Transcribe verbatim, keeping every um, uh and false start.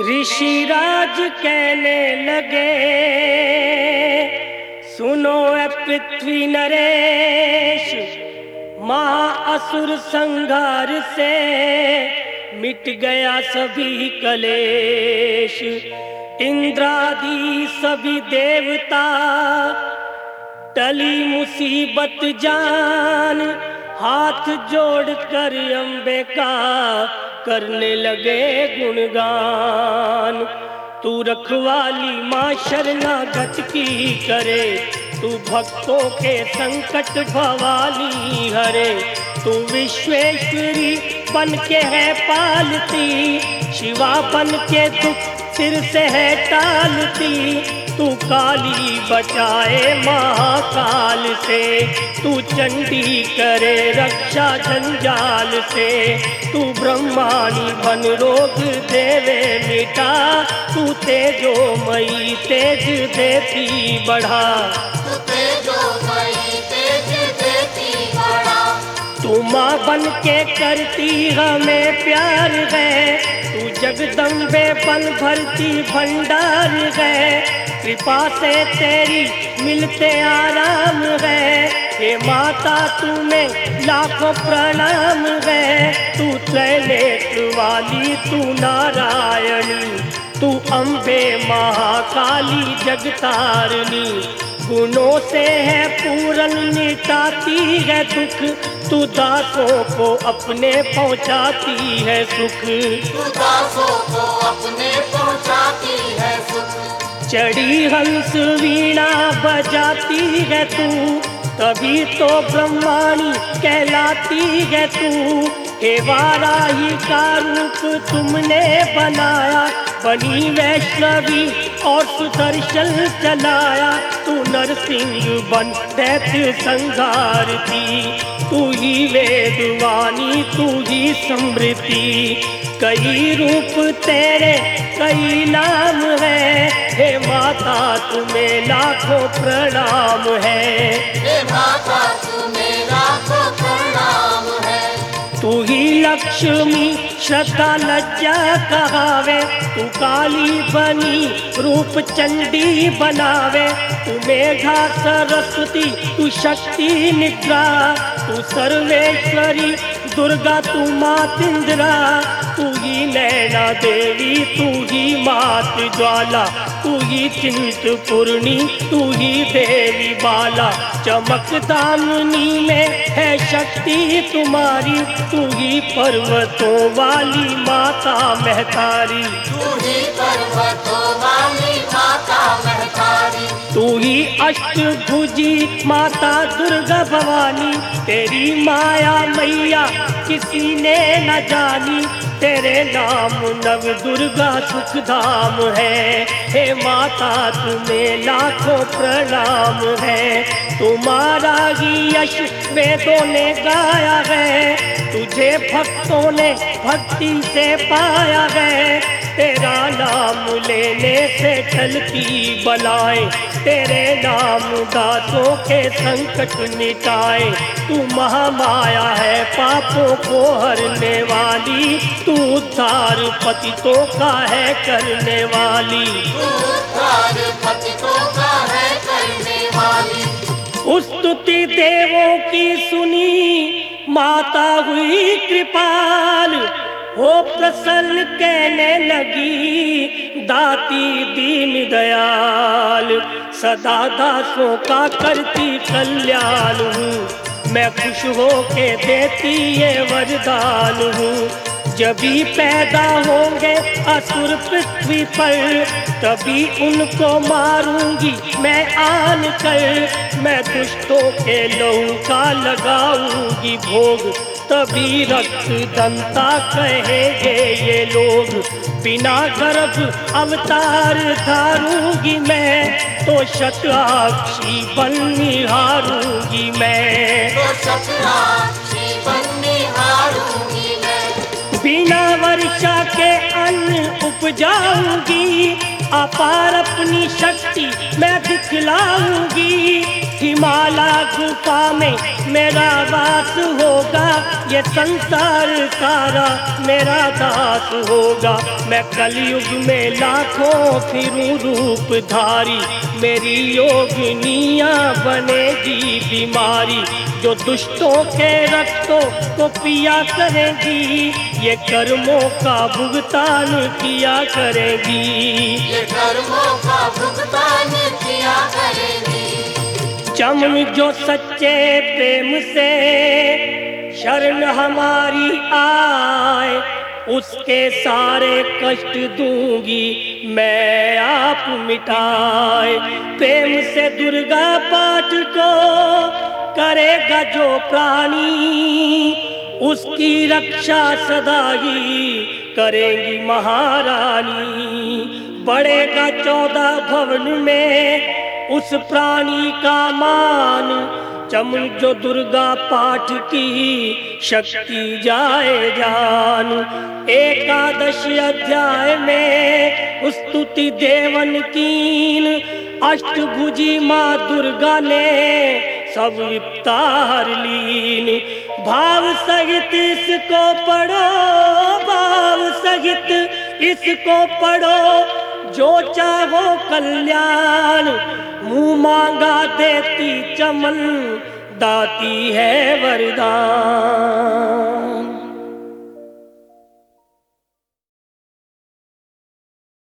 ऋषिराज कहने लगे, सुनो ए पृथ्वी नरेश, महाअसुर संहार से मिट गया सभी कलेश। इंद्रादि सभी देवता टली मुसीबत जान, हाथ जोड़कर अम्बे का करने लगे गुणगान। तू रखवाली माँ शरणागत की करे, तू भक्तों के संकट भवाली हरे। तू विश्वेश्वरी बन के है पालती, शिवा बन के दुख सिर से है टालती। तू काली बचाए महाकाल से, तू चंडी करे रक्षा जंजाल से। तू ब्रह्माणी बन रोग देवे मिटा, तू तेजोमयी तेज देती बढ़ा। तू तेजोमयी तेज देती बढ़ा। तू माँ बन के करती हमें प्यार है, तू जगदम्बे बल भरती भंडार है। कृपा से तेरी मिलते आराम है, हे माता तुम्हें लाखों प्रणाम है। तू त्रैनेत्र वाली तू नारायणी, तू अम्बे महाकाली जगतारिणी। गुणों से है पूरन मिटाती है दुख, तू दासों को अपने पहुँचाती है सुख। तू दासों को अपने पहुँचाती है सुख। चढ़ी हंस वीणा बजाती है तू, तभी तो ब्रह्माणी कहलाती है तू। हे वाराही का रूप तुमने बनाया, बनी वैष्णवी और सुदर्शन चलाया। तू नरसिंह बन दैत्य संहारती, तू ही वेदवाणी तू ही समृद्धि। कई रूप तेरे कई नाम है, हे माता तुम्हें लाखों प्रणाम है। हे माता तुम्हें लाखों प्रणाम है। तू ही लक्ष्मी श्रद्धा लज्जा कहावे, तू काली बनी रूप चंडी बनावे। तू मेघा सरस्वती तू शक्ति निद्रा, तू सर्वेश्वरी दुर्गा तू मात इंद्रा। तू ही नैना देवी तू ही मात ज्वाला, तू ही चिंतपूर्णी तू ही देवी बाला। चमक दामिनी में है शक्ति तुम्हारी, तू ही पर्वतों वाली माता महतारी। तू ही पर्वतों वाली माता महतारी। तू ही अष्टभुजी माता दुर्गा भवानी, तेरी माया मैया किसी ने न जानी। तेरे नाम नव दुर्गा सुख धाम है, हे माता तुम्हें लाखों प्रणाम है। तुम्हारा ही यश वेदों ने गाया है, तुझे भक्तों ने भक्ति से पाया है। तेरा नाम लेने से टलती बलाएं, तेरे नाम दासों के संकट मिटाए। तू महामाया है पापों को हरने वाली, तू उद्धार पतितों का है करने वाली। तू उद्धार पतितों का है करने वाली। स्तुति देवों की सुनी माता हुई कृपाल, हो प्रसन्न कहने लगी दाती दीन दयाल। सदा दासों का करती कल्याण हूँ, मैं खुश हो के देती ये वरदान हूँ। जब भी पैदा होंगे असुर पृथ्वी पर, तभी उनको मारूंगी मैं आन कर। मैं दुष्टों के लहू का लगाऊंगी भोग, तभी रक्त दंता कहेंगे ये लोग। बिना गर्भ अवतार धारूंगी मैं, तो शताक्षी बन निहारूंगी मैं। तो शताक्षी बन निहारूंगी मैं। बिना वर्षा के अन्न उपजाऊंगी, अपार अपनी शक्ति मैं दिखलाऊंगी। हिमालय गुफा में मेरा वास होगा, ये संसार सारा मेरा दास होगा। मैं कलयुग में लाखों फिरूं रूपधारी, मेरी योगिनियाँ बनेगी बीमारी। जो दुष्टों के रक्तों को पिया करेगी, ये कर्मों का भुगतान किया करेगी। ये कर्मों का भुगतान किया करेगी। चमन जो सच्चे प्रेम से शरण हमारी आए, उसके सारे कष्ट दूंगी मैं आप मिटाए। प्रेम से दुर्गा पाठ को करेगा जो प्राणी, उसकी रक्षा सदा ही करेंगी महारानी। बढ़ेगा चौदह भवन में उस प्राणी का मान, चमन जो दुर्गा पाठ की शक्ति जाए जान। एकादश अध्याय में स्तुति देवन कीन, अष्टभुजी माँ दुर्गा ने सब विपता हर लीन। भाव सहित इसको पढ़ो, भाव सहित इसको पढ़ो, जो चाहो कल्याण। मुँह मांगा देती चमन, दाती है वरदान।